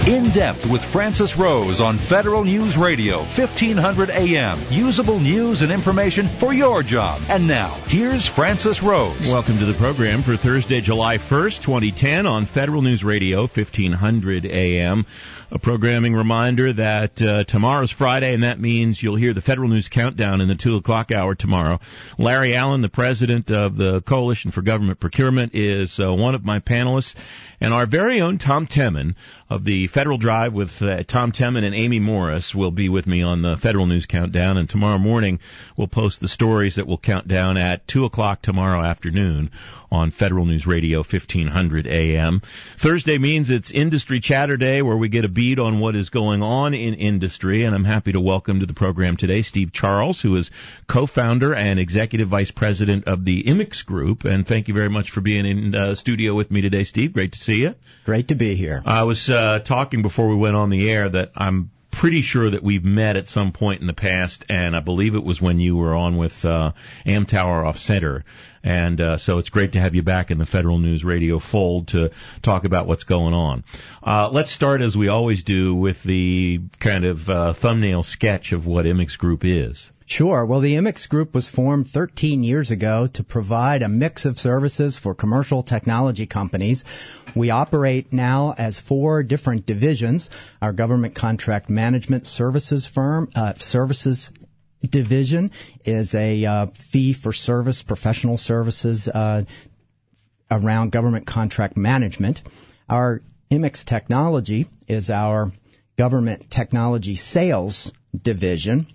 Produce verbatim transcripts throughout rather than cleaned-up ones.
In Depth with Francis Rose on Federal News Radio, fifteen hundred A M. Usable news and information for your job. And now, here's Francis Rose. Welcome to the program for Thursday, July first, twenty ten on Federal News Radio, fifteen hundred A M. A programming reminder that uh, tomorrow's Friday, and that means you'll hear the Federal News Countdown in the two o'clock hour tomorrow. Larry Allen, the president of the Coalition for Government Procurement, is uh, one of my panelists. And our very own Tom Temin of the Federal Drive with uh, Tom Temin and Amy Morris will be with me on the Federal News Countdown. And tomorrow morning, we'll post the stories that will count down at two o'clock tomorrow afternoon on Federal News Radio, fifteen hundred A M. Thursday means it's Industry Chatter Day, where we get a beat on what is going on in industry. And I'm happy to welcome to the program today Steve Charles, who is co-founder and executive vice president of the Immix Group. And thank you very much for being in uh, studio with me today, Steve. Great to see you. Great to be here. I was uh, talking before we went on the air that I'm pretty sure that we've met at some point in the past, and I believe it was when you were on with uh, Amtower Off Center. And uh, so it's great to have you back in the Federal News Radio fold to talk about what's going on. Uh, let's start, as we always do, with the kind of uh, thumbnail sketch of what Immix Group is. Sure. Well, the Immix Group was formed thirteen years ago to provide a mix of services for commercial technology companies. We operate now as four different divisions. Our government contract management services firm, uh, services division is a uh, fee-for-service professional services uh, around government contract management. Our Immix Technology is our government technology sales division.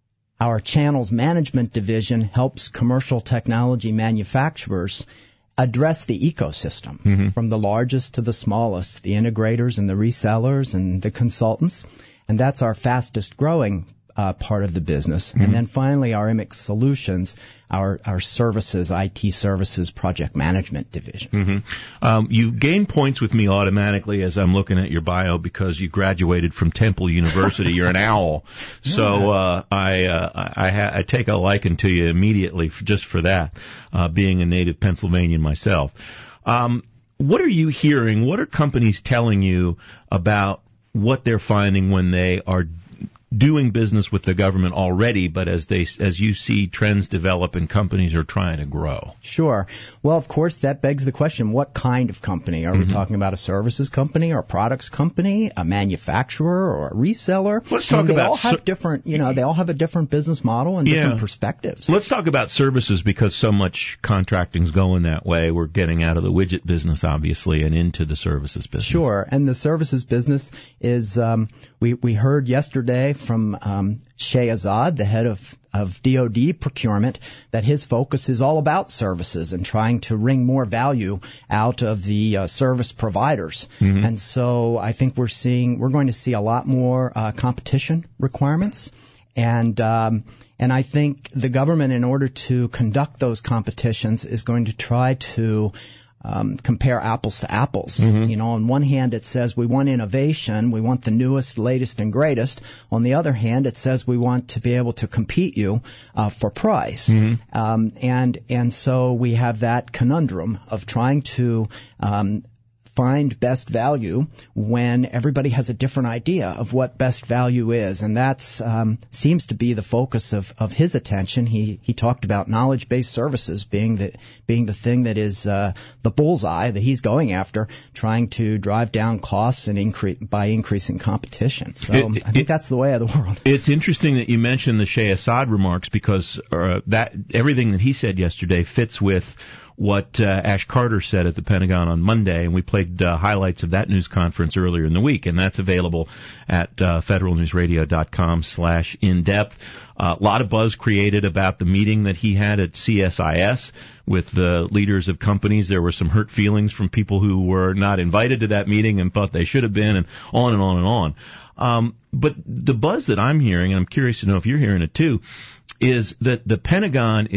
Our channels management division helps commercial technology manufacturers address the ecosystem, mm-hmm. from the largest to the smallest, the integrators and the resellers and the consultants. And that's our fastest growing uh, part of the business. Mm-hmm. And then finally, our Immix Solutions, our, our services, I T services, project management division. Mm-hmm. Um, you gain points with me automatically as I'm looking at your bio because you graduated from Temple University. You're an owl. So uh, I, uh, I, ha- I take a liking to you immediately for, just for that, uh, being a native Pennsylvanian myself. Um, what are you hearing? What are companies telling you about what they're finding when they are doing business with the government already, but as they as you see trends develop and companies are trying to grow? Sure. Well, of course, that begs the question, what kind of company? Are mm-hmm. we talking about a services company or a products company, a manufacturer or a reseller? Let's talk I mean, they about... all have ser- different, you know, they all have a different business model and yeah. different perspectives. Let's talk about services because so much contracting's going that way. We're getting out of the widget business, obviously, and into the services business. Sure. And the services business is, um, we, we heard yesterday from um, Shay Azad, the head of, of D O D procurement, that his focus is all about services and trying to wring more value out of the uh, service providers. Mm-hmm. And so I think we're seeing, we're going to see a lot more uh, competition requirements. And um, and I think the government, in order to conduct those competitions, is going to try to Um, compare apples to apples. Mm-hmm. You know, on one hand, it says we want innovation, we want the newest, latest, and greatest. On the other hand, it says we want to be able to compete you uh, for price. Mm-hmm. Um, and and so we have that conundrum of trying to um, find best value when everybody has a different idea of what best value is, and that's um, seems to be the focus of, of his attention. He he talked about knowledge-based services being the being the thing that is uh, the bullseye that he's going after, trying to drive down costs and increase by increasing competition. So it, it, I think that's the way of the world. It's interesting that you mentioned the Shay Azad remarks because uh, that everything that he said yesterday fits with what uh, Ash Carter said at the Pentagon on Monday, and we played uh, highlights of that news conference earlier in the week, and that's available at uh, federalnewsradio.com slash in-depth. A uh, lot of buzz created about the meeting that he had at C S I S with the leaders of companies. There were some hurt feelings from people who were not invited to that meeting and thought they should have been, and on and on and on. Um, but the buzz that I'm hearing, and I'm curious to know if you're hearing it too, is that the Pentagon is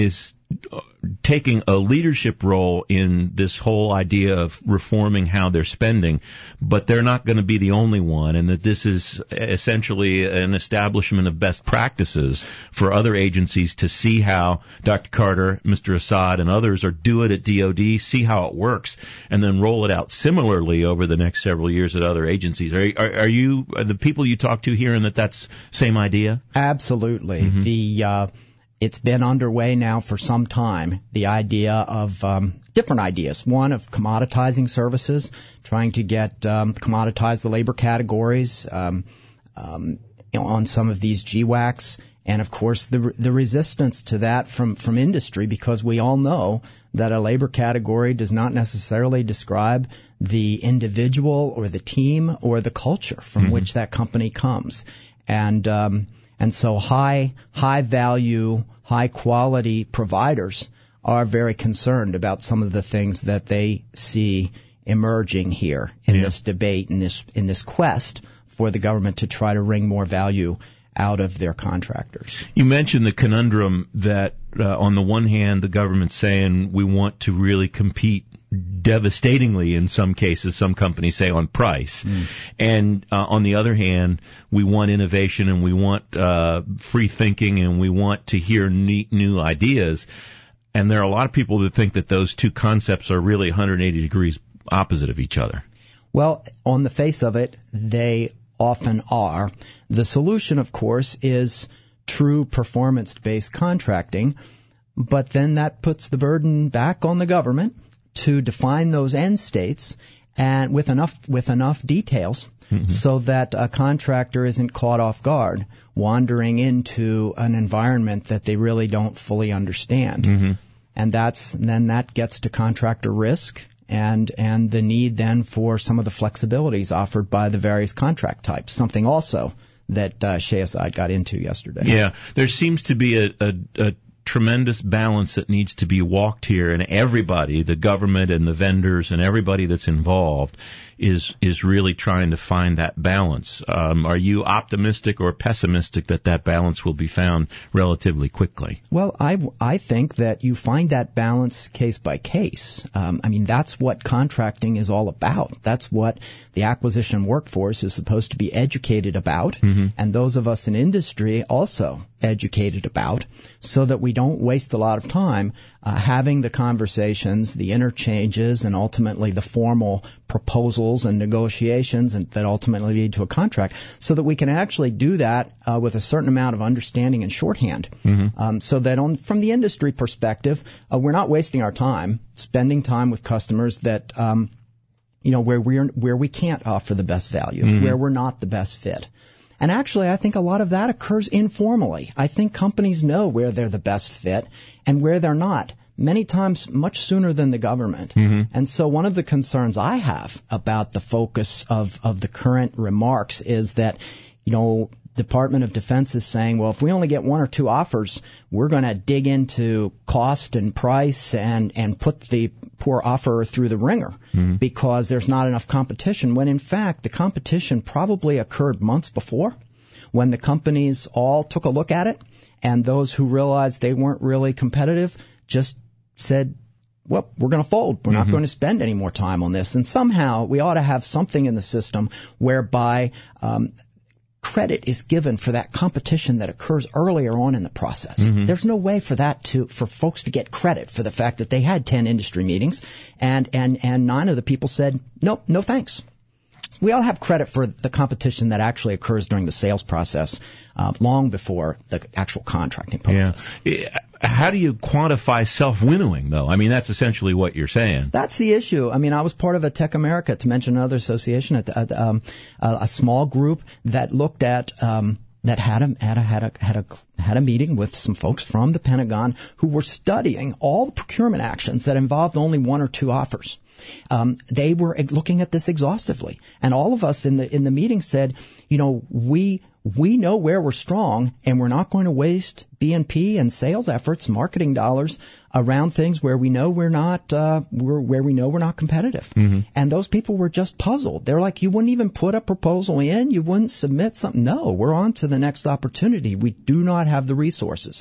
taking a leadership role in this whole idea of reforming how they're spending, but they're not going to be the only one, and that this is essentially an establishment of best practices for other agencies to see how Doctor Carter, Mister Assad, and others are do it at D O D, see how it works, and then roll it out similarly over the next several years at other agencies. Are, are, are you, are the people you talk to hearing that that's same idea? Absolutely. Mm-hmm. The uh, It's been underway now for some time, the idea of um, different ideas. One of commoditizing services, trying to get um, commoditize the labor categories um, um, you know, on some of these G WACs. And, of course, the the resistance to that from, from industry, because we all know that a labor category does not necessarily describe the individual or the team or the culture from mm-hmm. which that company comes. And um, and so high high value, high quality providers are very concerned about some of the things that they see emerging here in yeah. this debate, in this in this quest for the government to try to wring more value out of their contractors. You mentioned the conundrum that uh, on the one hand the government's saying we want to really compete devastatingly in some cases, some companies say, on price. Mm. And uh, on the other hand, we want innovation and we want uh, free thinking and we want to hear neat new ideas. And there are a lot of people that think that those two concepts are really one hundred eighty degrees opposite of each other. Well, on the face of it, they often are. The solution, of course, is true performance-based contracting, but then that puts the burden back on the government to define those end states and with enough with enough details mm-hmm. so that a contractor isn't caught off guard, wandering into an environment that they really don't fully understand. Mm-hmm. And that's then that gets to contractor risk and and the need then for some of the flexibilities offered by the various contract types, something also that uh, Shay Assad got into yesterday. Yeah, there seems to be a, a, a tremendous balance that needs to be walked here, and everybody, the government and the vendors and everybody that's involved is is really trying to find that balance. Um, are you optimistic or pessimistic that that balance will be found relatively quickly? Well, I, I think that you find that balance case by case. Um, I mean, that's what contracting is all about. That's what the acquisition workforce is supposed to be educated about, mm-hmm. and those of us in industry also educated about, so that we don't waste a lot of time uh, having the conversations, the interchanges, and ultimately the formal proposals and negotiations and that ultimately lead to a contract, so that we can actually do that uh, with a certain amount of understanding and shorthand, mm-hmm. um, so that on, from the industry perspective, uh, we're not wasting our time spending time with customers that um, you know where we're where we can't offer the best value, mm-hmm. where we're not the best fit. And actually, I think a lot of that occurs informally. I think companies know where they're the best fit and where they're not, many times much sooner than the government. Mm-hmm. And so one of the concerns I have about the focus of, of the current remarks is that, you know, Department of Defense is saying, well, if we only get one or two offers, we're going to dig into cost and price and, and put the poor offerer through the ringer mm-hmm. because there's not enough competition, when in fact the competition probably occurred months before, when the companies all took a look at it, and those who realized they weren't really competitive just said, well, we're going to fold. We're mm-hmm. not going to spend any more time on this. And somehow we ought to have something in the system whereby um, credit is given for that competition that occurs earlier on in the process. Mm-hmm. There's no way for that to for folks to get credit for the fact that they had ten industry meetings and and and nine of the people said, nope, no thanks. We ought to have credit for the competition that actually occurs during the sales process, uh, long before the actual contracting process. Yeah. How do you quantify self-winnowing, though? I mean, that's essentially what you're saying. That's the issue. I mean, I was part of a Tech America, to mention another association, at, at, um, a, a small group that looked at um, that had a had a had a had a had a meeting with some folks from the Pentagon who were studying all the procurement actions that involved only one or two offers. Um, they were looking at this exhaustively, and all of us in the in the meeting said, you know, we we know where we're strong, and we're not going to waste B and P and sales efforts, marketing dollars around things where we know we're not uh, we're, where we know we're not competitive. Mm-hmm. And those people were just puzzled. They're like, you wouldn't even put a proposal in, you wouldn't submit something. No, we're on to the next opportunity. We do not have the resources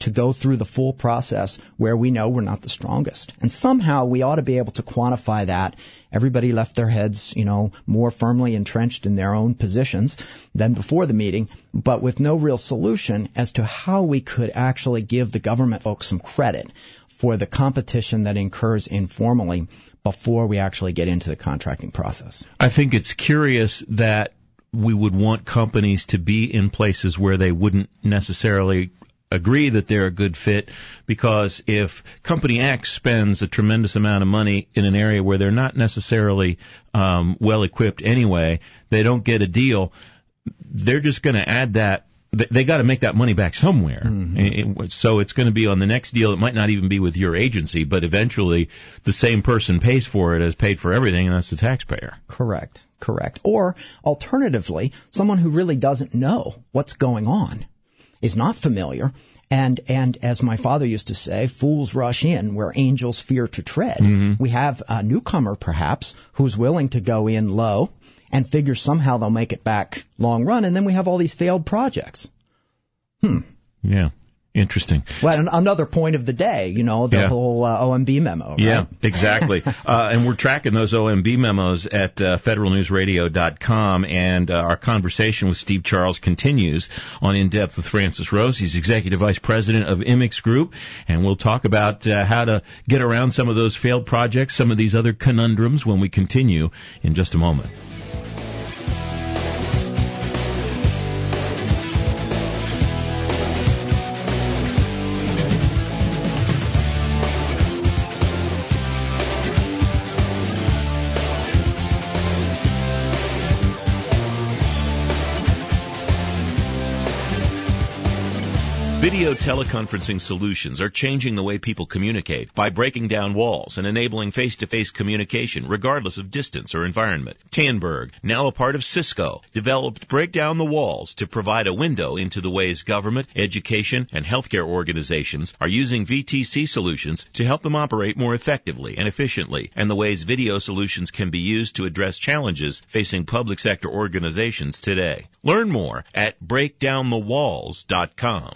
to go through the full process where we know we're not the strongest. And somehow we ought to be able to quantify that. Everybody left their heads, you know, more firmly entrenched in their own positions than before the meeting, but with no real solution as to how we could actually give the government folks some credit for the competition that incurs informally before we actually get into the contracting process. I think it's curious that we would want companies to be in places where they wouldn't necessarily agree that they're a good fit, because if Company X spends a tremendous amount of money in an area where they're not necessarily um, well equipped anyway, they don't get a deal, they're just going to add that. They got to make that money back somewhere. Mm-hmm. It, so it's going to be on the next deal. It might not even be with your agency, but eventually the same person pays for it as paid for everything, and that's the taxpayer. Correct, correct. Or alternatively, someone who really doesn't know what's going on, is not familiar, and and as my father used to say, fools rush in where angels fear to tread. Mm-hmm. We have a newcomer, perhaps, who's willing to go in low and figure somehow they'll make it back long run, and then we have all these failed projects. Hmm. Yeah. Interesting. Well, an- another point of the day, you know, the yeah. whole uh, O M B memo. Right? Yeah, exactly. uh, and we're tracking those O M B memos at uh, federal news radio dot com, and uh, our conversation with Steve Charles continues on In Depth with Francis Rose. He's Executive Vice President of Immix Group, and we'll talk about uh, how to get around some of those failed projects, some of these other conundrums when we continue in just a moment. Video teleconferencing solutions are changing the way people communicate by breaking down walls and enabling face-to-face communication regardless of distance or environment. Tandberg, now a part of Cisco, developed Break Down the Walls to provide a window into the ways government, education, and healthcare organizations are using V T C solutions to help them operate more effectively and efficiently, and the ways video solutions can be used to address challenges facing public sector organizations today. Learn more at break down the walls dot com.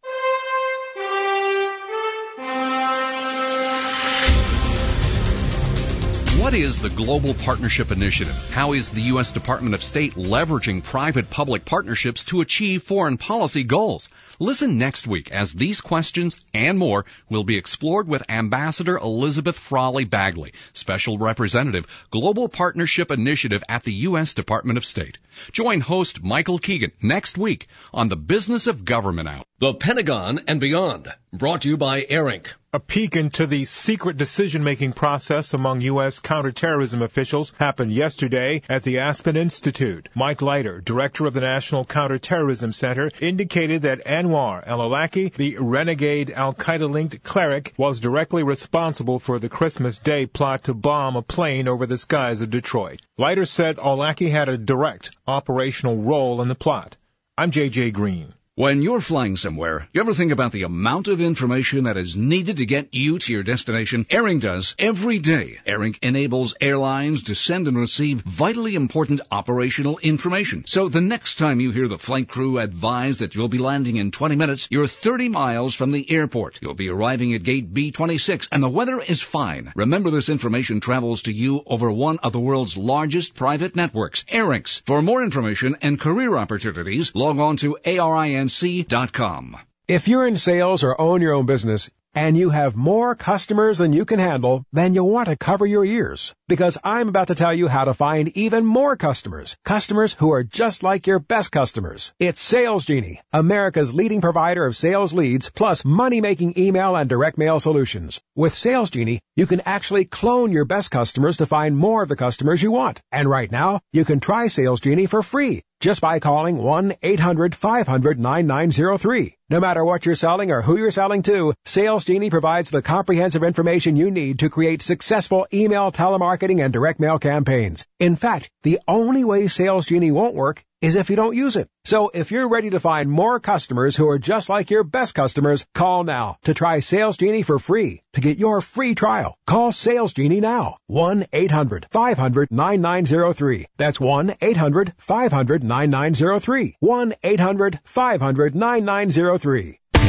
What is the Global Partnership Initiative? How is the U S Department of State leveraging private-public partnerships to achieve foreign policy goals? Listen next week as these questions and more will be explored with Ambassador Elizabeth Frawley Bagley, Special Representative, Global Partnership Initiative at the U S Department of State. Join host Michael Keegan next week on The Business of Government Hour. The Pentagon and Beyond, brought to you by ARINC. A peek into the secret decision-making process among U S counterterrorism officials happened yesterday at the Aspen Institute. Mike Leiter, director of the National Counterterrorism Center, indicated that Anwar al-Awlaki, the renegade al-Qaeda-linked cleric, was directly responsible for the Christmas Day plot to bomb a plane over the skies of Detroit. Leiter said al-Awlaki had a direct operational role in the plot. I'm J J Green. When you're flying somewhere, you ever think about the amount of information that is needed to get you to your destination? ARINC does every day. ARINC enables airlines to send and receive vitally important operational information. So the next time you hear the flight crew advise that you'll be landing in twenty minutes, you're thirty miles from the airport. You'll be arriving at gate B twenty-six, and the weather is fine. Remember, this information travels to you over one of the world's largest private networks, ARINCs. For more information and career opportunities, log on to A R I N C dot com. If you're in sales or own your own business and you have more customers than you can handle, then you'll want to cover your ears, because I'm about to tell you how to find even more customers, customers who are just like your best customers. It's Sales Genie, America's leading provider of sales leads plus money-making email and direct mail solutions. With Sales Genie, you can actually clone your best customers to find more of the customers you want. And right now, you can try Sales Genie for free just by calling one eight hundred five hundred ninety-nine oh three. No matter what you're selling or who you're selling to, Sales Genie provides the comprehensive information you need to create successful email, telemarketing, and direct mail campaigns. In fact, the only way Sales Genie won't work is if you don't use it. So if you're ready to find more customers who are just like your best customers, call now to try Sales Genie for free. To get your free trial, call Sales Genie now. one eight hundred five hundred ninety-nine oh three. That's one eight hundred five hundred ninety-nine oh three. one eight hundred five hundred ninety-nine oh three.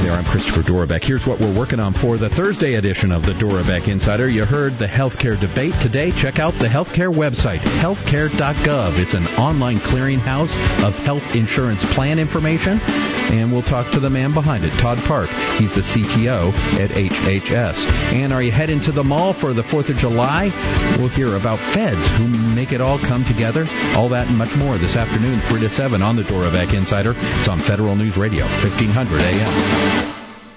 there, I'm Christopher Dorbeck. Here's what we're working on for the Thursday edition of the Dorbeck Insider. You heard the healthcare debate today. Check out the healthcare website, healthcare dot gov. It's an online clearinghouse of health insurance plan information. And we'll talk to the man behind it, Todd Park. He's the C T O at H H S. And are you heading to the mall for the fourth of July? We'll hear about feds who make it all come together. All that and much more this afternoon, three to seven on the Dorbeck Insider. It's on Federal News Radio, fifteen hundred A M.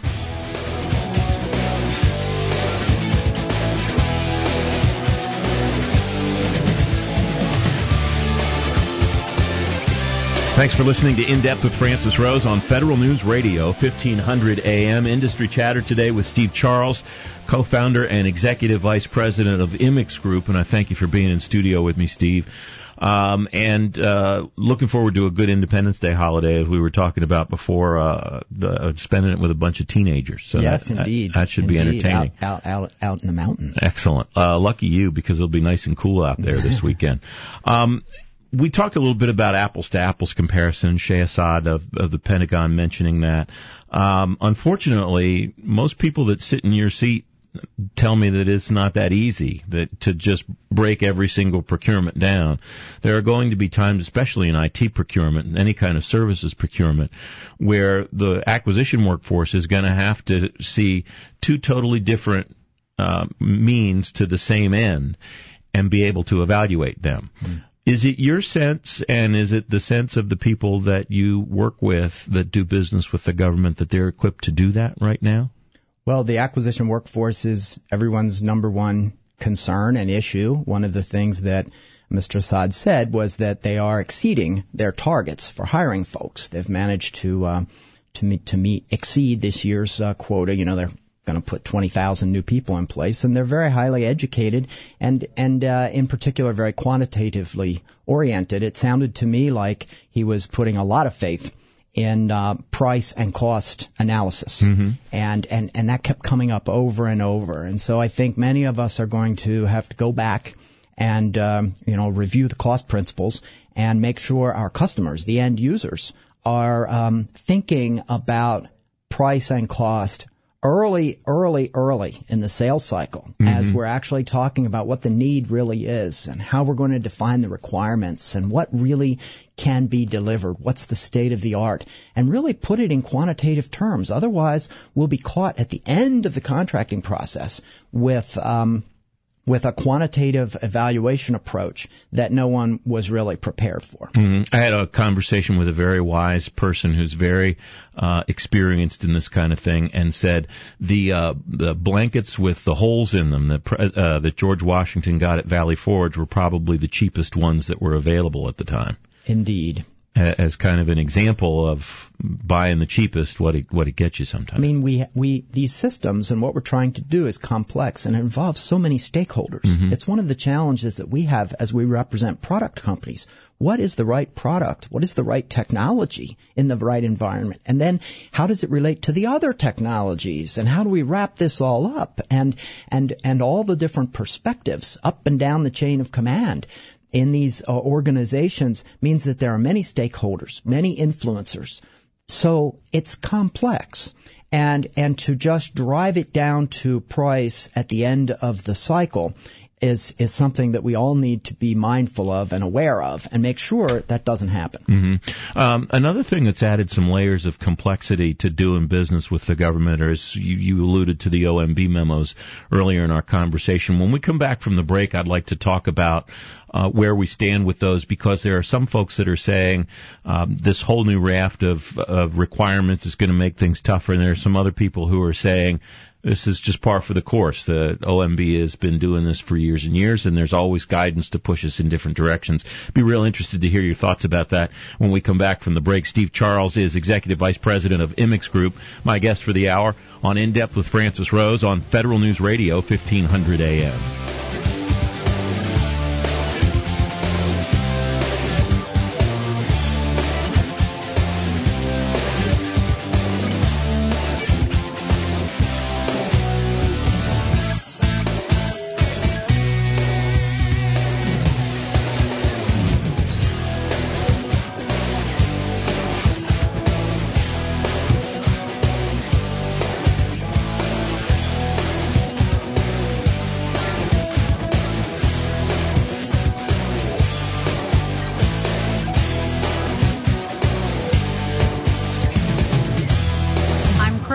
Thanks for listening to In Depth with Francis Rose on Federal News Radio, fifteen hundred A M. Industry Chatter today with Steve Charles, co-founder and executive vice president of Immix Group, and I thank you for being in studio with me, Steve. Um, and uh, looking forward to a good Independence Day holiday, as we were talking about before, uh, the, spending it with a bunch of teenagers. So yes, that, indeed. That, that should indeed. be entertaining. Out, out, out, out in the mountains. Excellent. Uh, lucky you, because it'll be nice and cool out there this weekend. Um, We talked a little bit about apples to apples comparison, Shay Assad of, of the Pentagon mentioning that. Um, unfortunately, most people that sit in your seat tell me that it's not that easy, that to just break every single procurement down. There are going to be times, especially in I T procurement and any kind of services procurement, where the acquisition workforce is going to have to see two totally different uh, means to the same end and be able to evaluate them. Mm. Is it your sense, and is it the sense of the people that you work with that do business with the government, that they're equipped to do that right now? Well, the acquisition workforce is everyone's number one concern and issue. One of the things that Mister Assad said was that they are exceeding their targets for hiring folks. They've managed to uh, to meet, to meet exceed this year's uh, quota. You know, they're going to put twenty thousand new people in place, and they're very highly educated and and uh, in particular very quantitatively oriented. It sounded to me like he was putting a lot of faith in uh, price and cost analysis, mm-hmm. and and and that kept coming up over and over. And so I think many of us are going to have to go back and um, you know review the cost principles and make sure our customers, the end users, are um, thinking about price and cost early, early, early in the sales cycle, mm-hmm. as we're actually talking about what the need really is and how we're going to define the requirements and what really can be delivered, what's the state of the art, and really put it in quantitative terms. Otherwise, we'll be caught at the end of the contracting process with um, with a quantitative evaluation approach that no one was really prepared for. Mm-hmm. I had a conversation with a very wise person who's very uh, experienced in this kind of thing, and said the uh, the blankets with the holes in them that uh, that George Washington got at Valley Forge were probably the cheapest ones that were available at the time. Indeed. As kind of an example of buying the cheapest, what it what it gets you sometimes. I mean, we we these systems and what we're trying to do is complex, and it involves so many stakeholders. Mm-hmm. It's one of the challenges that we have as we represent product companies. What is the right product? What is the right technology in the right environment? And then how does it relate to the other technologies? And how do we wrap this all up? And and and all the different perspectives up and down the chain of command in these uh, organizations means that there are many stakeholders, many influencers. So it's complex. And and to just drive it down to price at the end of the cycle is is something that we all need to be mindful of and aware of and make sure that doesn't happen. Mm-hmm. Um, another thing that's added some layers of complexity to doing business with the government, or as you, you alluded to the O M B memos earlier in our conversation. When we come back from the break, I'd like to talk about uh, where we stand with those, because there are some folks that are saying um, this whole new raft of, of requirements is going to make things tougher, and there are some other people who are saying this is just par for the course. The O M B has been doing this for years and years, and there's always guidance to push us in different directions. Be real interested to hear your thoughts about that when we come back from the break. Steve Charles is Executive Vice President of Immix Group, my guest for the hour on In Depth with Francis Rose on Federal News Radio, fifteen hundred A M.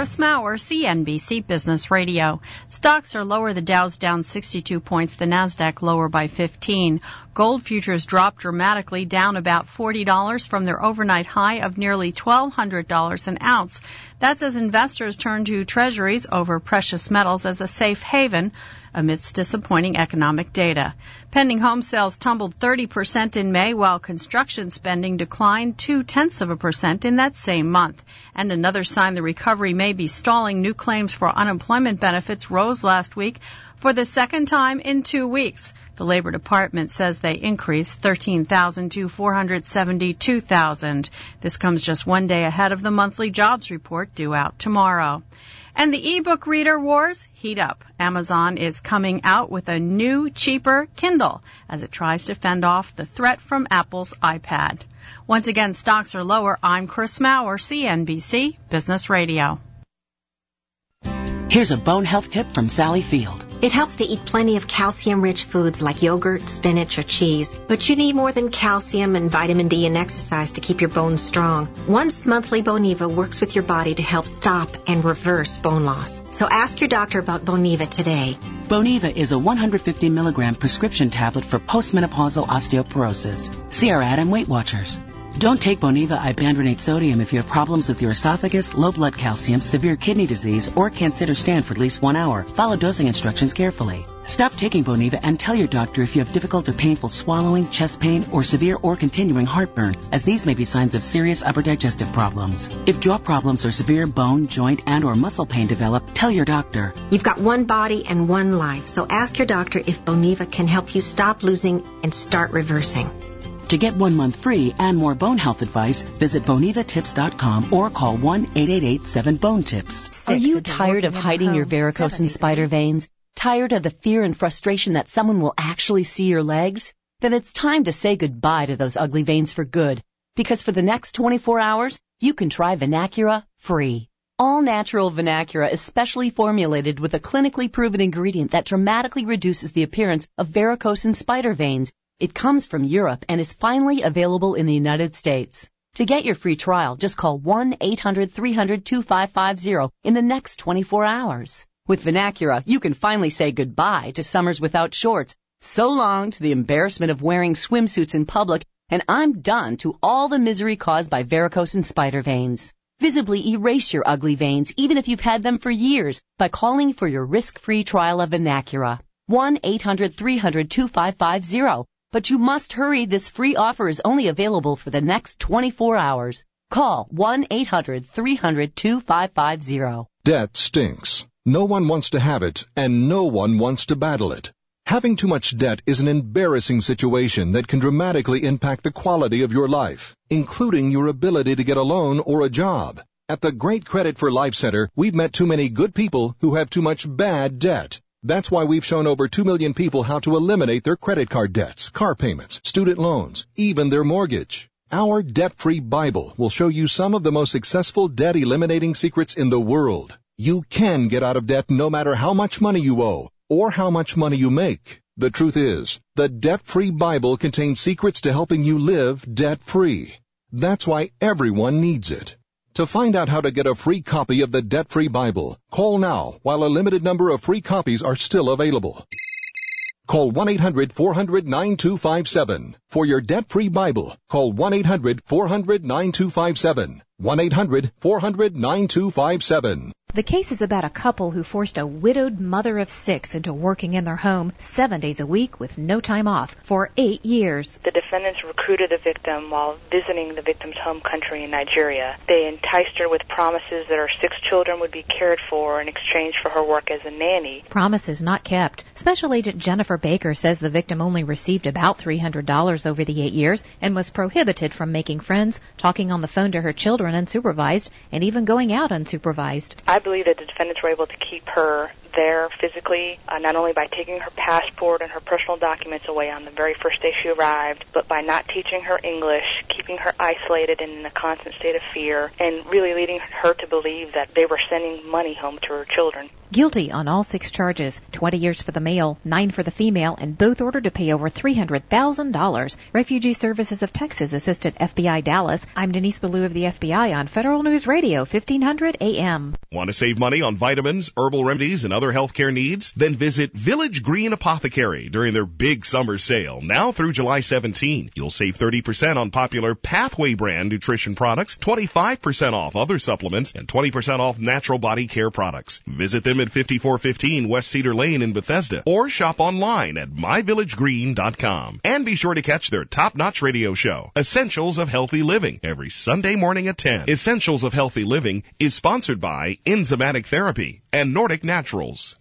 Chris Maurer, C N B C Business Radio. Stocks are lower. The Dow's down sixty-two points. The Nasdaq lower by fifteen. Gold futures dropped dramatically, down about forty dollars from their overnight high of nearly twelve hundred dollars an ounce. That's as investors turn to treasuries over precious metals as a safe haven amidst disappointing economic data. Pending home sales tumbled thirty percent in May, while construction spending declined two-tenths of a percent in that same month. And another sign the recovery may be stalling, new claims for unemployment benefits rose last week for the second time in two weeks. The Labor Department says they increased thirteen thousand to four hundred seventy-two thousand. This comes just one day ahead of the monthly jobs report due out tomorrow. And the ebook reader wars heat up. Amazon is coming out with a new, cheaper Kindle as it tries to fend off the threat from Apple's iPad. Once again, stocks are lower. I'm Chris Maurer, C N B C Business Radio. Here's a bone health tip from Sally Field. It helps to eat plenty of calcium-rich foods like yogurt, spinach, or cheese. But you need more than calcium and vitamin D and exercise to keep your bones strong. Once monthly Boniva works with your body to help stop and reverse bone loss. So ask your doctor about Boniva today. Boniva is a one hundred fifty milligram prescription tablet for postmenopausal osteoporosis. See our ad on Weight Watchers. Don't take Boniva ibandronate sodium if you have problems with your esophagus, low blood calcium, severe kidney disease, or can't sit or stand for at least one hour. Follow dosing instructions carefully. Stop taking Boniva and tell your doctor if you have difficult or painful swallowing, chest pain, or severe or continuing heartburn, as these may be signs of serious upper digestive problems. If jaw problems or severe bone, joint, and or muscle pain develop, tell your doctor. You've got one body and one life, so ask your doctor if Boniva can help you stop losing and start reversing. To get one month free and more bone health advice, visit boniva tips dot com or call one eight eight eight seven bone tips. Are you tired of hiding your varicose and spider veins? Tired of the fear and frustration that someone will actually see your legs? Then it's time to say goodbye to those ugly veins for good. Because for the next twenty-four hours, you can try Vinacura free. All natural Vinacura is specially formulated with a clinically proven ingredient that dramatically reduces the appearance of varicose and spider veins. It comes from Europe and is finally available in the United States. To get your free trial, just call one eight hundred three hundred two five five zero in the next twenty-four hours. With Vinacura, you can finally say goodbye to summers without shorts. So long to the embarrassment of wearing swimsuits in public, and I'm done to all the misery caused by varicose and spider veins. Visibly erase your ugly veins, even if you've had them for years, by calling for your risk-free trial of Vinacura. one eight hundred three hundred two five five zero. But you must hurry. This free offer is only available for the next twenty-four hours. Call one eight hundred three hundred two five five zero. Debt stinks. No one wants to have it, and no one wants to battle it. Having too much debt is an embarrassing situation that can dramatically impact the quality of your life, including your ability to get a loan or a job. At the Great Credit for Life Center, we've met too many good people who have too much bad debt. That's why we've shown over two million people how to eliminate their credit card debts, car payments, student loans, even their mortgage. Our debt-free Bible will show you some of the most successful debt-eliminating secrets in the world. You can get out of debt no matter how much money you owe or how much money you make. The truth is, the debt-free Bible contains secrets to helping you live debt-free. That's why everyone needs it. To find out how to get a free copy of the Debt-Free Bible, call now while a limited number of free copies are still available. Call one eight hundred four hundred nine two five seven. For your debt-free Bible, call one eight hundred four hundred nine two five seven. one eight hundred four hundred nine two five seven. The case is about a couple who forced a widowed mother of six into working in their home seven days a week with no time off for eight years. The defendants recruited the victim while visiting the victim's home country in Nigeria. They enticed her with promises that her six children would be cared for in exchange for her work as a nanny. Promises not kept. Special Agent Jennifer Baker says the victim only received about three hundred dollars over the eight years and was prohibited from making friends, talking on the phone to her children unsupervised, and even going out unsupervised. I believe that the defendants were able to keep her there physically, uh, not only by taking her passport and her personal documents away on the very first day she arrived, but by not teaching her English, keeping her isolated and in a constant state of fear, and really leading her to believe that they were sending money home to her children. Guilty on all six charges, twenty years for the male, nine for the female, and both ordered to pay over three hundred thousand dollars. Refugee Services of Texas assisted F B I Dallas. I'm Denise Ballou of the F B I on Federal News Radio, fifteen hundred A M. Want to save money on vitamins, herbal remedies, and other healthcare needs? Then visit Village Green Apothecary during their big summer sale, now through July seventeenth. You'll save thirty percent on popular Pathway brand nutrition products, twenty-five percent off other supplements, and twenty percent off natural body care products. Visit them at fifty-four fifteen West Cedar Lane in Bethesda, or shop online at my village green dot com. And be sure to catch their top-notch radio show, Essentials of Healthy Living, every Sunday morning at ten. Essentials of Healthy Living is sponsored by Enzymatic Therapy and Nordic Naturals.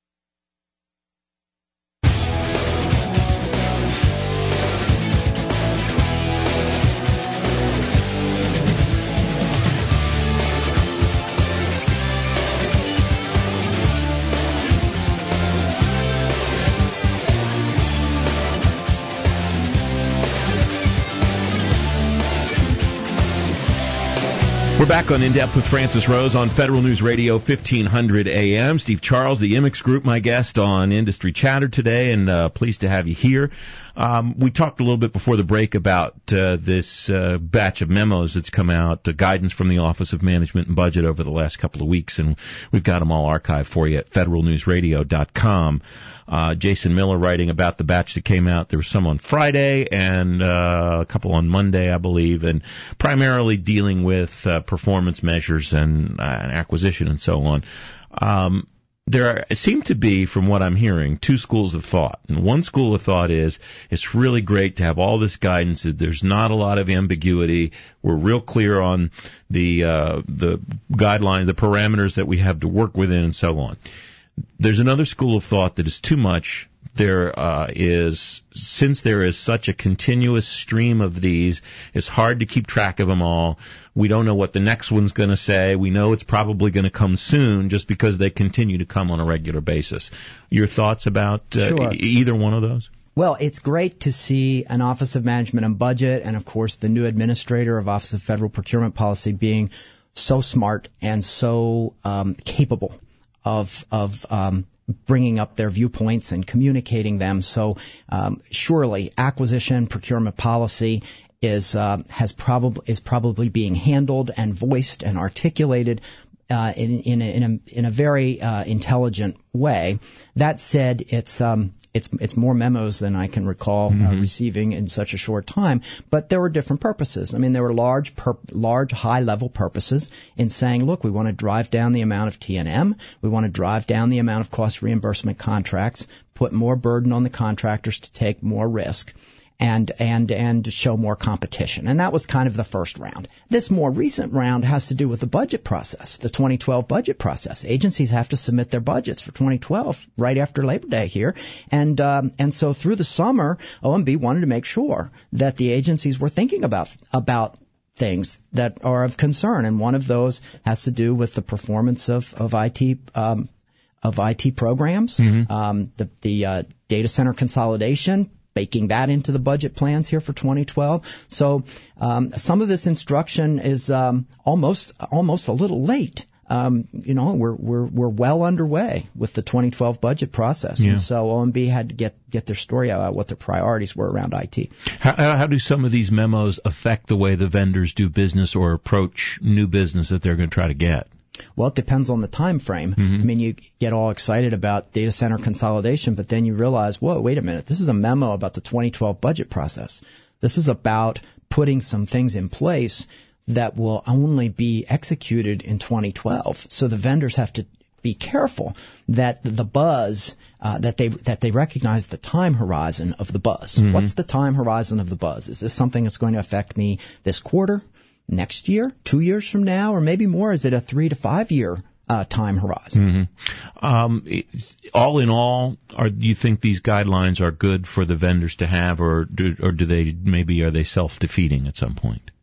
We're back on In Depth with Francis Rose on Federal News Radio, fifteen hundred A M. Steve Charles, the I M I X Group, my guest on Industry Chatter today, and uh, pleased to have you here. Um, we talked a little bit before the break about uh, this uh, batch of memos that's come out, the guidance from the Office of Management and Budget over the last couple of weeks, and we've got them all archived for you at federal news radio dot com. Uh, Jason Miller writing about the batch that came out. There was some on Friday and uh, a couple on Monday, I believe, and primarily dealing with uh, performance measures and, uh, and acquisition and so on. Um, there are, seem to be, from what I'm hearing, two schools of thought. And one school of thought is it's really great to have all this guidance. There's not a lot of ambiguity. We're real clear on the uh, the guidelines, the parameters that we have to work within, and so on. There's another school of thought that is too much. There uh, is, since there is such a continuous stream of these, it's hard to keep track of them all. We don't know what the next one's going to say. We know it's probably going to come soon just because they continue to come on a regular basis. Your thoughts about uh, Sure. e- either one of those? Well, it's great to see an Office of Management and Budget and, of course, the new administrator of Office of Federal Procurement Policy being so smart and so um, capable of of um, bringing up their viewpoints and communicating them. So um, surely acquisition procurement policy is uh, has probably is probably being handled and voiced and articulated uh, in in a, in a, in a very uh, intelligent way. That said, it's um, it's it's more memos than I can recall mm-hmm. uh, receiving in such a short time. But there were different purposes. I mean, there were large, pur- large, high-level purposes in saying, look, we want to drive down the amount of T and M. We want to drive down the amount of cost reimbursement contracts, put more burden on the contractors to take more risk, and and and to show more competition. And that was kind of the first round. This more recent round has to do with the budget process, the twenty twelve budget process. Agencies have to submit their budgets for twenty twelve right after Labor Day here. And um, and so through the summer, O M B wanted to make sure that the agencies were thinking about about things that are of concern. And one of those has to do with the performance of, of I T um, of I T programs, mm-hmm. um, the, the uh, data center consolidation, baking that into the budget plans here for twenty twelve. So um, some of this instruction is um, almost almost a little late. Um, you know, we're we're we're well underway with the twenty twelve budget process, yeah. And so O M B had to get get their story out what their priorities were around I T. How, how do some of these memos affect the way the vendors do business or approach new business that they're going to try to get? Well, it depends on the time frame. Mm-hmm. I mean, you get all excited about data center consolidation, but then you realize, whoa, wait a minute, this is a memo about the twenty twelve budget process. This is about putting some things in place that will only be executed in twenty twelve. So the vendors have to be careful that the buzz, uh, that they that they recognize the time horizon of the buzz. Mm-hmm. What's the time horizon of the buzz? Is this something that's going to affect me this quarter, next year, two years from now, or maybe more? Is it a three to five year uh, time horizon? Mm-hmm. Um, all in all, are do you think these guidelines are good for the vendors to have, or do, or do they maybe are they self defeating at some point?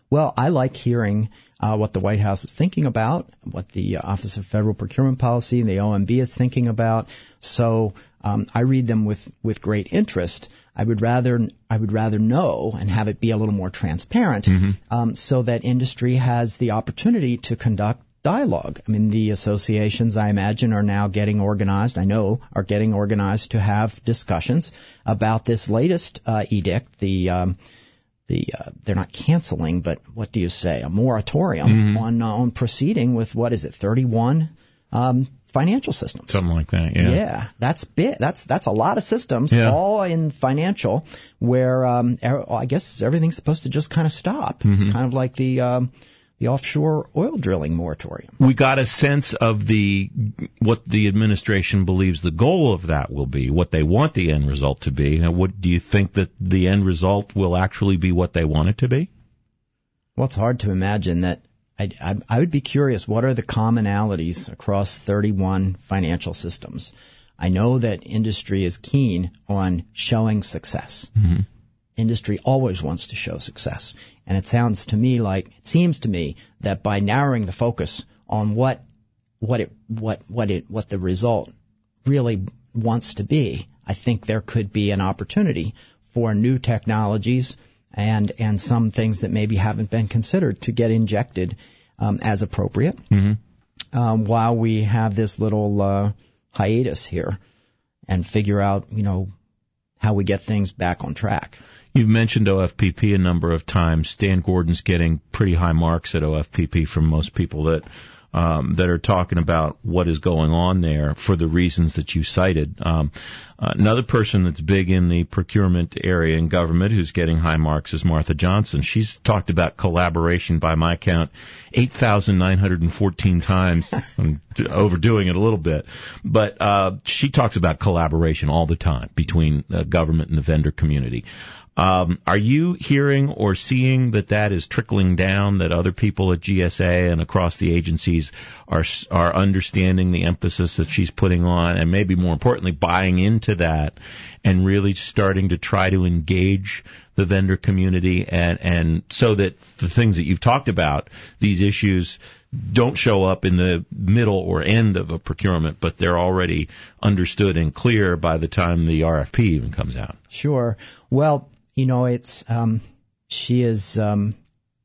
Well, I like hearing uh, what the White House is thinking about, what the Office of Federal Procurement Policy and the O M B is thinking about. So um, I read them with, with great interest. I would rather I would rather know and have it be a little more transparent, mm-hmm. um, so that industry has the opportunity to conduct dialogue. I mean, the associations, I imagine, are now getting organized, I know, are getting organized to have discussions about this latest uh, edict, the um, the uh, they're not canceling, but what do you say, a moratorium mm-hmm. on, uh, on proceeding with, what is it, thirty-one um, financial systems. Something like that, yeah. Yeah, that's big. That's that's a lot of systems, yeah. all in financial, where um, er, I guess everything's supposed to just kind of stop. Mm-hmm. It's kind of like the um, the offshore oil drilling moratorium. We got a sense of the what the administration believes the goal of that will be, what they want the end result to be. Now, what do you think that the end result will actually be what they want it to be? Well, it's hard to imagine that. I, I, I would be curious, what are the commonalities across thirty-one financial systems? I know that industry is keen on showing success. Mm-hmm. Industry always wants to show success. And it sounds to me like, it seems to me that by narrowing the focus on what, what it, what, what it, what the result really wants to be, I think there could be an opportunity for new technologies and, and some things that maybe haven't been considered to get injected, um, as appropriate, mm-hmm. um, while we have this little, uh, hiatus here and figure out, you know, how we get things back on track. You've mentioned O F P P a number of times. Stan Gordon's getting pretty high marks at O F P P from most people that um, that are talking about what is going on there for the reasons that you cited. Um, another person that's big in the procurement area in government who's getting high marks is Martha Johnson. She's talked about collaboration, by my count, eight thousand nine hundred fourteen times. I'm overdoing it a little bit. But uh, she talks about collaboration all the time between uh, government and the vendor community. Um, are you hearing or seeing that that is trickling down, that other people at G S A and across the agencies are are understanding the emphasis that she's putting on, and maybe more importantly, buying into that and really starting to try to engage the vendor community, and, and so that the things that you've talked about, these issues, don't show up in the middle or end of a procurement, but they're already understood and clear by the time the R F P even comes out? Sure. Well, you know, it's um, she is um,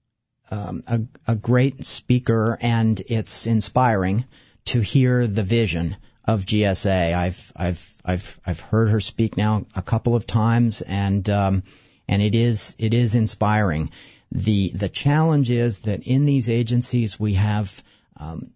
um, a, a great speaker, and it's inspiring to hear the vision of G S A. I've I've I've I've heard her speak now a couple of times, and um, and it is it is inspiring. The the challenge is that in these agencies we have um,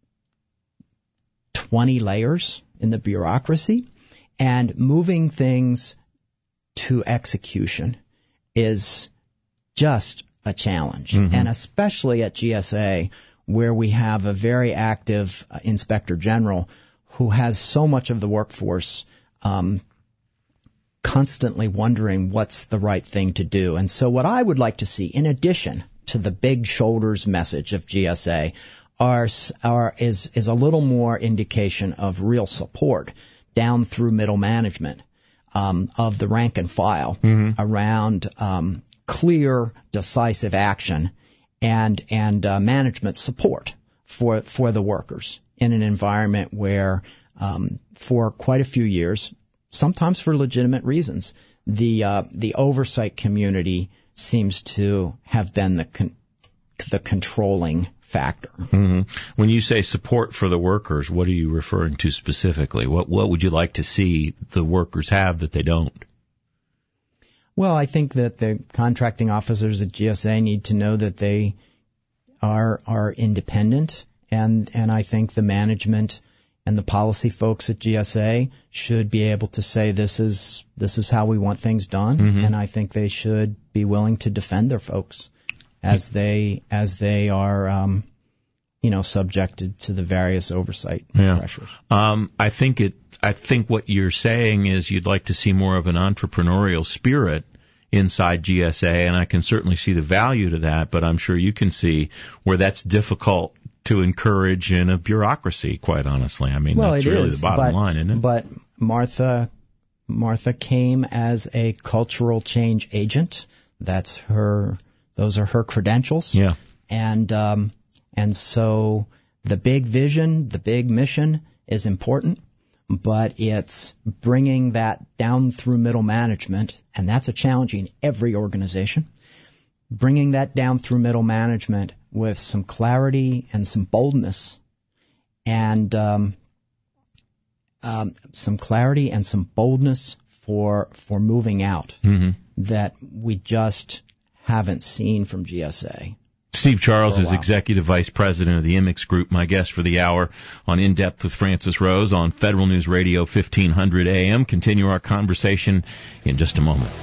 twenty layers in the bureaucracy, and moving things to execution is just a challenge. Mm-hmm. And especially at G S A, where we have a very active uh, inspector general who has so much of the workforce um, constantly wondering what's the right thing to do. And so what I would like to see, in addition to the big shoulders message of G S A, are, are is is a little more indication of real support down through middle management. Um, of the rank and file mm-hmm. around um, clear, decisive action and and uh, management support for for the workers in an environment where, um, for quite a few years, sometimes for legitimate reasons, the uh, the oversight community seems to have been the con- the controlling factor. Mm-hmm. When you say support for the workers, what are you referring to specifically? What what would you like to see the workers have that they don't? Well, I think that the contracting officers at G S A need to know that they are are independent, and and I think the management and the policy folks at G S A should be able to say this is this is how we want things done, mm-hmm. and I think they should be willing to defend their folks as they as they are, um, you know, subjected to the various oversight yeah. pressures. Um, I think it. I think what you're saying is you'd like to see more of an entrepreneurial spirit inside G S A, and I can certainly see the value to that. But I'm sure you can see where that's difficult to encourage in a bureaucracy. Quite honestly, I mean, well, that's it really is, the bottom but, line, isn't it? But Martha, Martha came as a cultural change agent. That's her. Those are her credentials. Yeah. And um, and so the big vision, the big mission is important, but it's bringing that down through middle management, and that's a challenge in every organization. Bringing that down through middle management with some clarity and some boldness, and um, um, some clarity and some boldness for for moving out mm-hmm. that we just haven't seen from G S A. Steve Charles is Executive Vice President of the I M I X Group, my guest for the hour on In Depth with Francis Rose on Federal News Radio fifteen hundred A M. Continue our conversation in just a moment.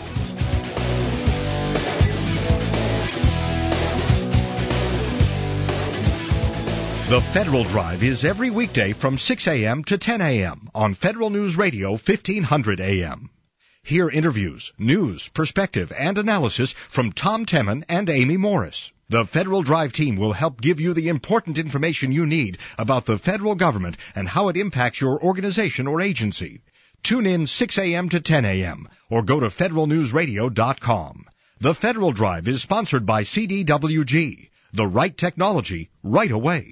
The Federal Drive is every weekday from six a.m. to ten a.m. on Federal News Radio fifteen hundred A M. Hear interviews, news, perspective, and analysis from Tom Temin and Amy Morris. The Federal Drive team will help give you the important information you need about the federal government and how it impacts your organization or agency. Tune in six a.m. to ten a.m. or go to federal news radio dot com. The Federal Drive is sponsored by C D W G. The right technology, right away.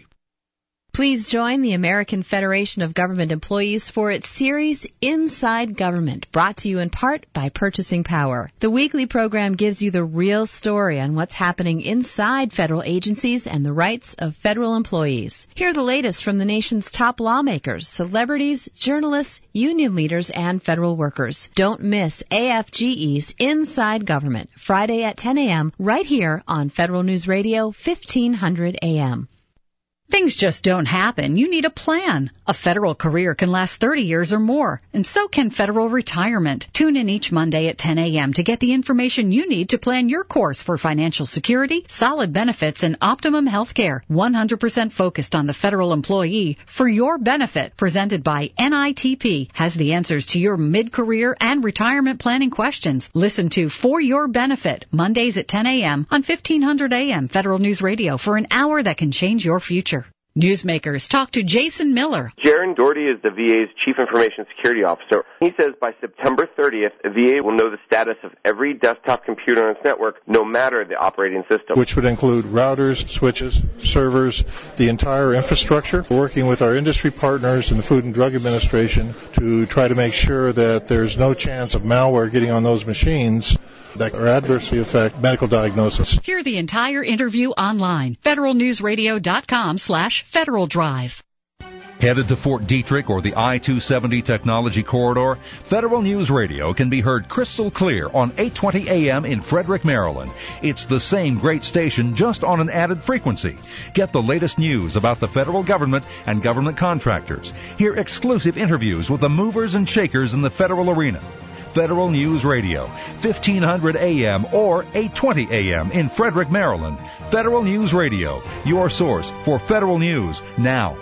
Please join the American Federation of Government Employees for its series Inside Government, brought to you in part by Purchasing Power. The weekly program gives you the real story on what's happening inside federal agencies and the rights of federal employees. Hear the latest from the nation's top lawmakers, celebrities, journalists, union leaders, and federal workers. Don't miss A F G E's Inside Government, Friday at ten a.m. right here on Federal News Radio fifteen hundred A M. Things just don't happen. You need a plan. A federal career can last thirty years or more, and so can federal retirement. Tune in each Monday at ten a.m. to get the information you need to plan your course for financial security, solid benefits, and optimum health care. one hundred percent focused on the federal employee for your benefit. Presented by N I T P has the answers to your mid-career and retirement planning questions. Listen to For Your Benefit, Mondays at ten a.m. on fifteen hundred A M Federal News Radio for an hour that can change your future. Newsmakers talk to Jason Miller. Jaron Doherty is the V A's Chief Information Security Officer. He says by September thirtieth, the V A will know the status of every desktop computer on its network, no matter the operating system. Which would include routers, switches, servers, the entire infrastructure. We're working with our industry partners and the Food and Drug Administration to try to make sure that there's no chance of malware getting on those machines that are adversely affect medical diagnosis. Hear the entire interview online. federal news radio dot com slash Federal Drive. Headed to Fort Detrick or the I two seventy Technology Corridor, Federal News Radio can be heard crystal clear on eight twenty A M in Frederick, Maryland. It's the same great station, just on an added frequency. Get the latest news about the federal government and government contractors. Hear exclusive interviews with the movers and shakers in the federal arena. Federal News Radio, fifteen hundred A M or eight twenty A M in Frederick, Maryland. Federal News Radio, your source for federal news now.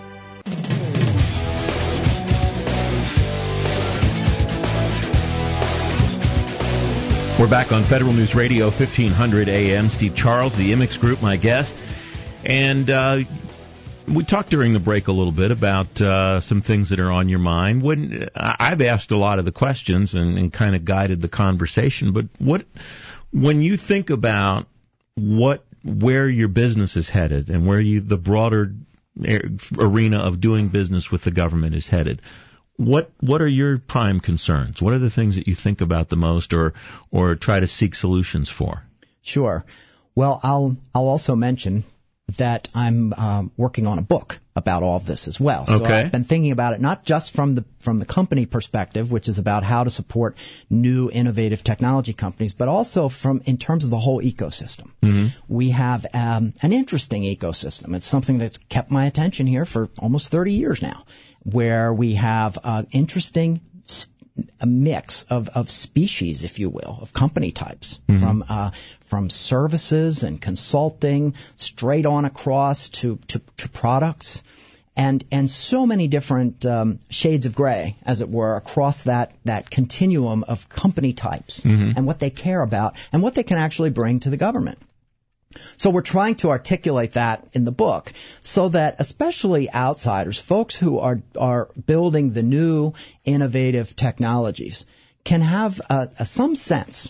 We're back on Federal News Radio, fifteen hundred A M. Steve Charles, the I M I X Group, my guest. And uh, we talked during the break a little bit about uh, some things that are on your mind. When I've asked a lot of the questions and, and kind of guided the conversation, but what when you think about what where your business is headed and where you the broader arena of doing business with the government is headed, what what are your prime concerns? What are the things that you think about the most, or or try to seek solutions for? Sure. Well, I'll I'll also mention that I'm um, working on a book about all of this as well. So okay. I've been thinking about it not just from the from the company perspective, which is about how to support new innovative technology companies, but also from in terms of the whole ecosystem. Mm-hmm. We have um, an interesting ecosystem. It's something that's kept my attention here for almost thirty years now, where we have an interesting a mix of, of species, if you will, of company types, mm-hmm. from uh, from services and consulting straight on across to, to, to products, and and so many different um, shades of gray, as it were, across that, that continuum of company types, mm-hmm. and what they care about and what they can actually bring to the government. So we're trying to articulate that in the book so that especially outsiders, folks who are are building the new innovative technologies, can have a, a, some sense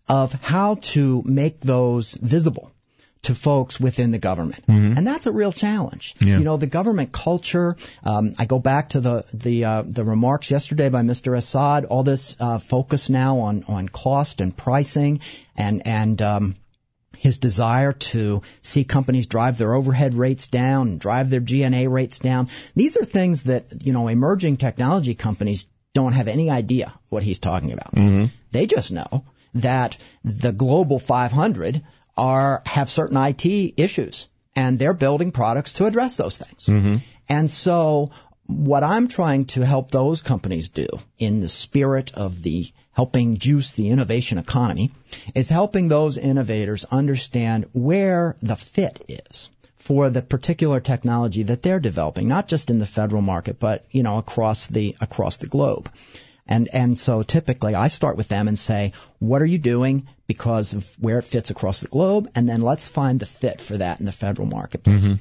of how to make those visible to folks within the government. Mm-hmm. And that's a real challenge. Yeah. You know, the government culture, um, I go back to the the uh, the remarks yesterday by Mister Assad, all this uh, focus now on, on cost and pricing and, and um, his desire to see companies drive their overhead rates down and drive their G and A rates down. These are things that, you know, emerging technology companies don't have any idea what he's talking about. Mm-hmm. They just know that the global five hundred are have certain I T issues, and they're building products to address those things. Mm-hmm. And so what I'm trying to help those companies do in the spirit of the helping juice the innovation economy is helping those innovators understand where the fit is for the particular technology that they're developing, not just in the federal market, but, you know, across the across the globe. And and so typically I start with them and say, what are you doing because of where it fits across the globe? And then let's find the fit for that in the federal marketplace. Mm-hmm.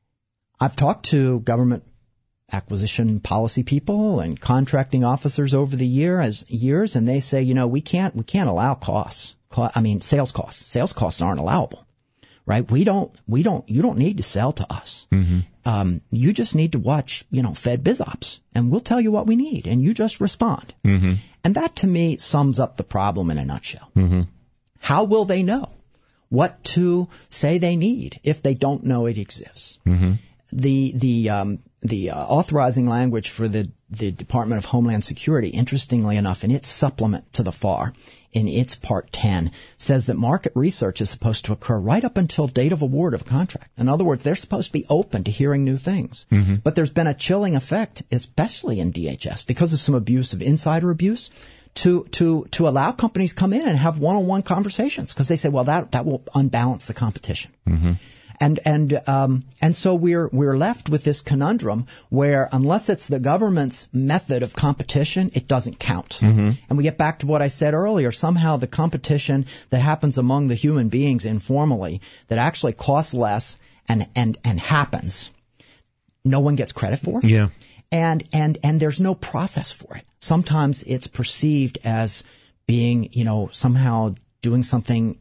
I've talked to government acquisition policy people and contracting officers over the year as years, and they say, you know, we can't we can't allow costs. Co- I mean, sales costs. Sales costs aren't allowable. Right? We don't, we don't, you don't need to sell to us. Mm-hmm. Um, you just need to watch, you know, Fed BizOps, and we'll tell you what we need, and you just respond. Mm-hmm. And that to me sums up the problem in a nutshell. Mm-hmm. How will they know what to say they need if they don't know it exists? Mm-hmm. The, the, um, the uh, authorizing language for the, the Department of Homeland Security, interestingly enough, in its supplement to the F A R, in its Part ten, says that market research is supposed to occur right up until date of award of a contract. In other words, they're supposed to be open to hearing new things. Mm-hmm. But there's been a chilling effect, especially in D H S, because of some abuse of insider abuse, to to to allow companies come in and have one-on-one conversations, because they say, well, that that will unbalance the competition. Mm-hmm. And and um and so we're we're left with this conundrum where unless it's the government's method of competition, it doesn't count. Mm-hmm. And we get back to what I said earlier. Somehow the competition that happens among the human beings informally, that actually costs less and and and happens, no one gets credit for. Yeah. And and and there's no process for it. Sometimes it's perceived as being, you know, somehow doing something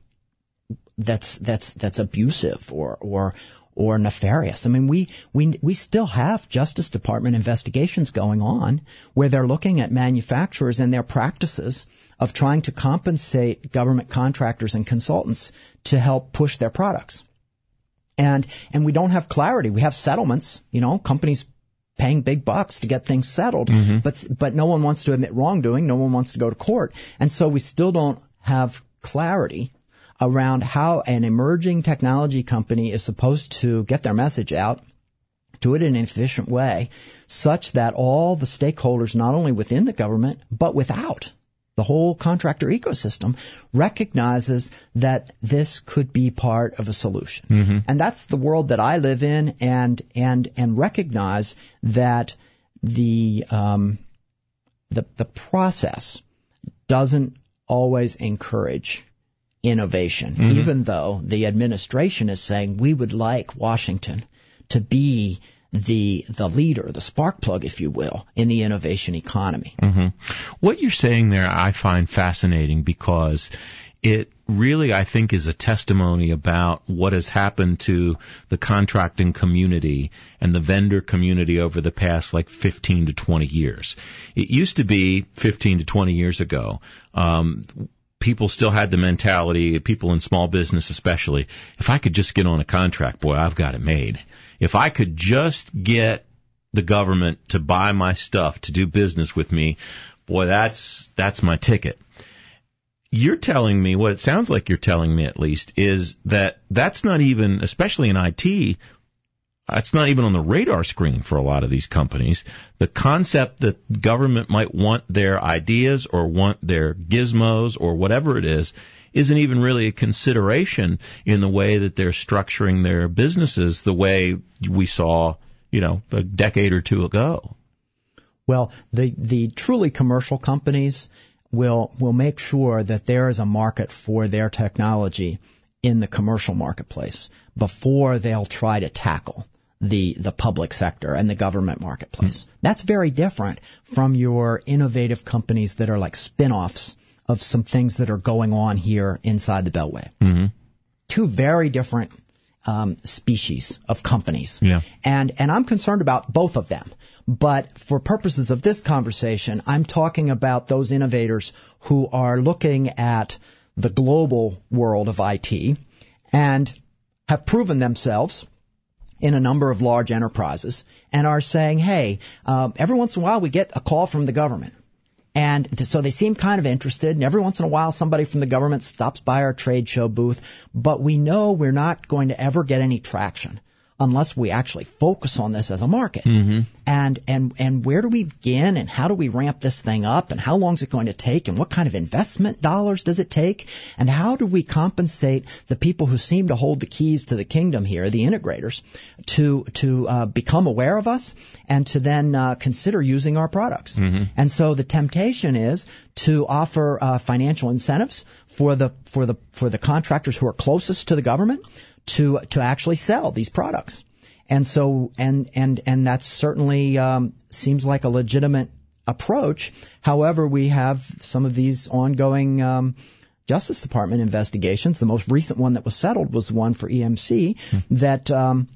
that's that's that's abusive or or or nefarious. I mean, we we we still have Justice Department investigations going on where they're looking at manufacturers and their practices of trying to compensate government contractors and consultants to help push their products. And and we don't have clarity. We have settlements, you know, companies paying big bucks to get things settled, mm-hmm. but but no one wants to admit wrongdoing. No one wants to go to court. And so we still don't have clarity around how an emerging technology company is supposed to get their message out, do it in an efficient way, such that all the stakeholders, not only within the government, but without, the whole contractor ecosystem, recognizes that this could be part of a solution. Mm-hmm. And that's the world that I live in, and and and recognize that the um, the the process doesn't always encourage innovation, mm-hmm. even though the administration is saying we would like Washington to be the the leader, the spark plug, if you will, in the innovation economy. Mm-hmm. What you're saying there I find fascinating, because it really, I think, is a testimony about what has happened to the contracting community and the vendor community over the past like fifteen to twenty years. It used to be fifteen to twenty years ago, um, people still had the mentality, people in small business especially, if I could just get on a contract, boy, I've got it made. If I could just get the government to buy my stuff, to do business with me, boy, that's that's my ticket. You're telling me, what it sounds like you're telling me at least, is that that's not even, especially in I T, it's not even on the radar screen for a lot of these companies. The concept that government might want their ideas or want their gizmos or whatever it is isn't even really a consideration in the way that they're structuring their businesses the way we saw, you know, a decade or two ago. Well, the the truly commercial companies will will make sure that there is a market for their technology in the commercial marketplace before they'll try to tackle the the public sector and the government marketplace. Mm-hmm. That's very different from your innovative companies that are like spin-offs of some things that are going on here inside the Beltway. Mm-hmm. Two very different um, species of companies. Yeah. And, and I'm concerned about both of them. But for purposes of this conversation, I'm talking about those innovators who are looking at the global world of I T and have proven themselves in a number of large enterprises and are saying, hey, um, every once in a while we get a call from the government. And so they seem kind of interested, and every once in a while somebody from the government stops by our trade show booth, but we know we're not going to ever get any traction unless we actually focus on this as a market. Mm-hmm. And, and, and where do we begin, and how do we ramp this thing up, and how long is it going to take, and what kind of investment dollars does it take, and how do we compensate the people who seem to hold the keys to the kingdom here, the integrators, to, to, uh, become aware of us and to then, uh, consider using our products. Mm-hmm. And so the temptation is to offer, uh, financial incentives for the, for the, for the contractors who are closest to the government to to actually sell these products. And so and and and that certainly um, seems like a legitimate approach. However, we have some of these ongoing um, Justice Department investigations. The most recent one that was settled was the one for E M C mm-hmm. that um,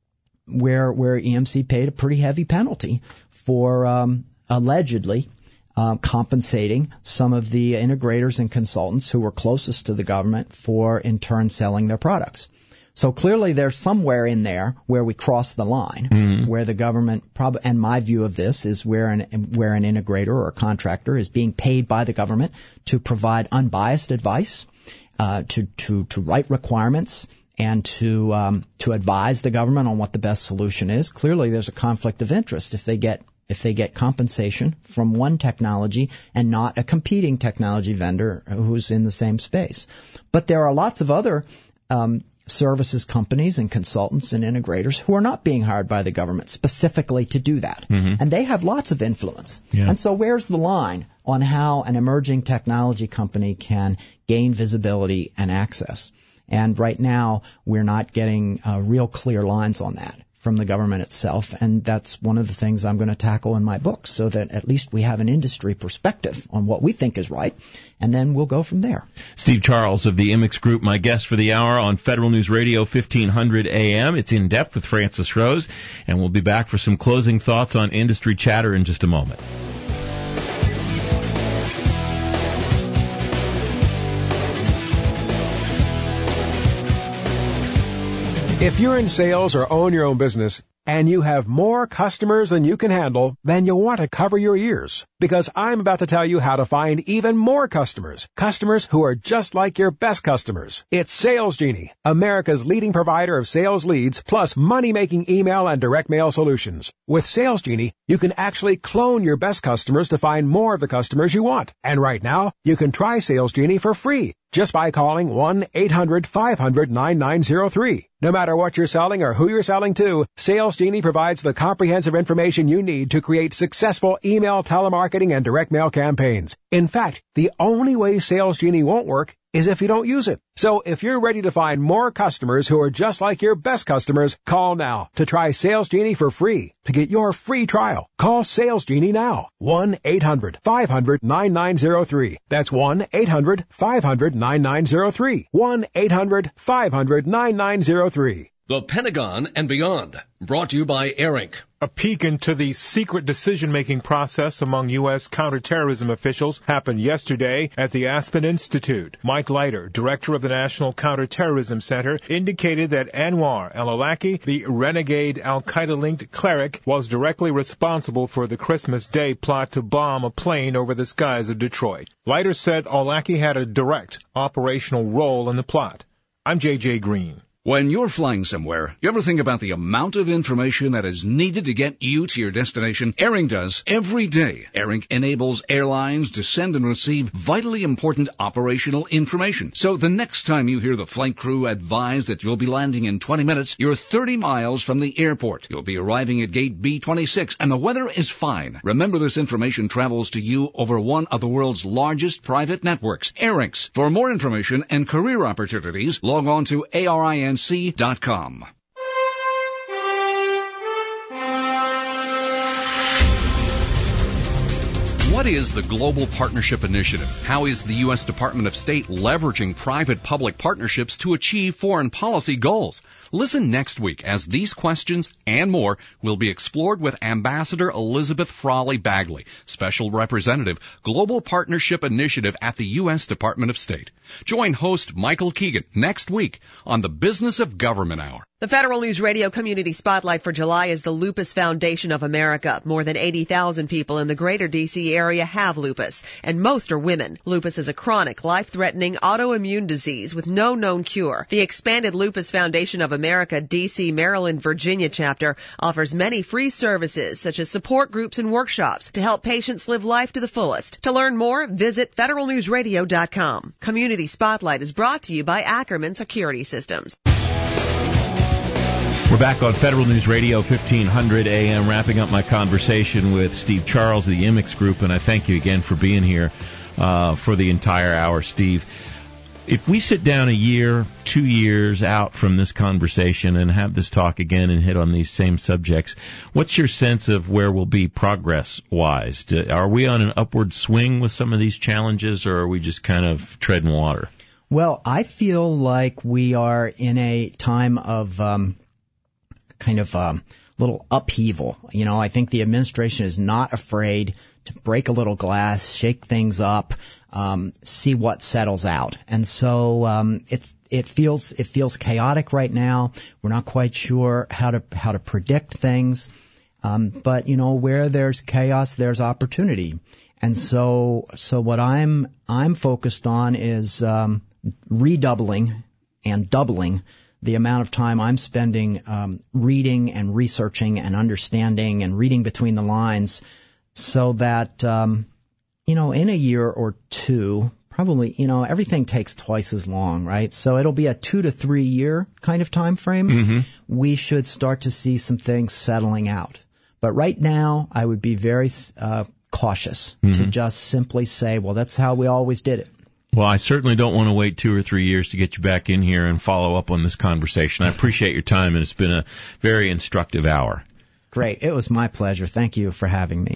where where E M C paid a pretty heavy penalty for um, allegedly Um, compensating some of the integrators and consultants who were closest to the government for, in turn, selling their products. So clearly there's somewhere in there where we cross the line, mm-hmm. where the government, prob- and my view of this is where an, where an integrator or a contractor is being paid by the government to provide unbiased advice, uh, to, to, to write requirements, and to um, to advise the government on what the best solution is. Clearly there's a conflict of interest if they get if they get compensation from one technology and not a competing technology vendor who's in the same space. But there are lots of other um, services companies and consultants and integrators who are not being hired by the government specifically to do that. Mm-hmm. And they have lots of influence. Yeah. And so where's the line on how an emerging technology company can gain visibility and access? And right now, we're not getting uh, real clear lines on that from the government itself, and that's one of the things I'm going to tackle in my book, so that at least we have an industry perspective on what we think is right, and then we'll go from there. Steve Charles of the Immix Group, my guest for the hour on Federal News Radio fifteen hundred A M. It's In Depth with Francis Rose, and we'll be back for some closing thoughts on industry chatter in just a moment. If you're in sales or own your own business and you have more customers than you can handle, then you'll want to cover your ears, because I'm about to tell you how to find even more customers, customers who are just like your best customers. It's Sales Genie, America's leading provider of sales leads plus money-making email and direct mail solutions. With Sales Genie, you can actually clone your best customers to find more of the customers you want. And right now, you can try Sales Genie for free just by calling one eight hundred five hundred ninety-nine oh three. No matter what you're selling or who you're selling to, Sales Genie provides the comprehensive information you need to create successful email, telemarketing, and direct mail campaigns. In fact, the only way Sales Genie won't work is if you don't use it. So if you're ready to find more customers who are just like your best customers, call now to try Sales Genie for free. To get your free trial, call Sales Genie now. one eight hundred five hundred ninety-nine oh three. That's one eight hundred five hundred ninety-nine oh three. one eight hundred five hundred ninety-nine oh three. The Pentagon and Beyond, brought to you by AIRINC. A peek into the secret decision-making process among U S counterterrorism officials happened yesterday at the Aspen Institute. Mike Leiter, director of the National Counterterrorism Center, indicated that Anwar al-Awlaki, the renegade al-Qaeda-linked cleric, was directly responsible for the Christmas Day plot to bomb a plane over the skies of Detroit. Leiter said al-Awlaki had a direct operational role in the plot. I'm J J Green. When you're flying somewhere, you ever think about the amount of information that is needed to get you to your destination? AIRINC does every day. AIRINC enables airlines to send and receive vitally important operational information. So the next time you hear the flight crew advise that you'll be landing in twenty minutes, you're thirty miles from the airport. You'll be arriving at gate B twenty-six, and the weather is fine. Remember, this information travels to you over one of the world's largest private networks, AIRINC's. For more information and career opportunities, log on to A R I N C dot com. What is the Global Partnership Initiative? How is the U S Department of State leveraging private-public partnerships to achieve foreign policy goals? Listen next week as these questions and more will be explored with Ambassador Elizabeth Frawley Bagley, Special Representative, Global Partnership Initiative at the U S Department of State. Join host Michael Keegan next week on the Business of Government Hour. The Federal News Radio Community Spotlight for July is the Lupus Foundation of America. More than eighty thousand people in the greater D C area have lupus, and most are women. Lupus is a chronic, life-threatening autoimmune disease with no known cure. The expanded Lupus Foundation of America D C, Maryland, Virginia chapter offers many free services such as support groups and workshops to help patients live life to the fullest. To learn more, visit federal news radio dot com. Community Spotlight is brought to you by Ackerman Security Systems. We're back on Federal News Radio, fifteen hundred A M, wrapping up my conversation with Steve Charles of the Immix Group, and I thank you again for being here uh, for the entire hour, Steve. If we sit down a year, two years out from this conversation and have this talk again and hit on these same subjects, what's your sense of where we'll be progress-wise? Are we on an upward swing with some of these challenges, or are we just kind of treading water? Well, I feel like we are in a time of um, kind of um, little upheaval. You know, I think the administration is not afraid to break a little glass, shake things up, um, see what settles out. And so um, it's it feels it feels chaotic right now. We're not quite sure how to how to predict things. Um, but you know, where there's chaos, there's opportunity. And so so what I'm I'm focused on is um, redoubling and doubling the amount of time I'm spending um, reading and researching and understanding and reading between the lines, so that, um, you know, in a year or two, probably, you know, everything takes twice as long, right? So it'll be a two to three year kind of time frame. Mm-hmm. We should start to see some things settling out. But right now, I would be very uh, cautious mm-hmm. to just simply say, well, that's how we always did it. Well, I certainly don't want to wait two or three years to get you back in here and follow up on this conversation. I appreciate your time, and it's been a very instructive hour. Great. It was my pleasure. Thank you for having me.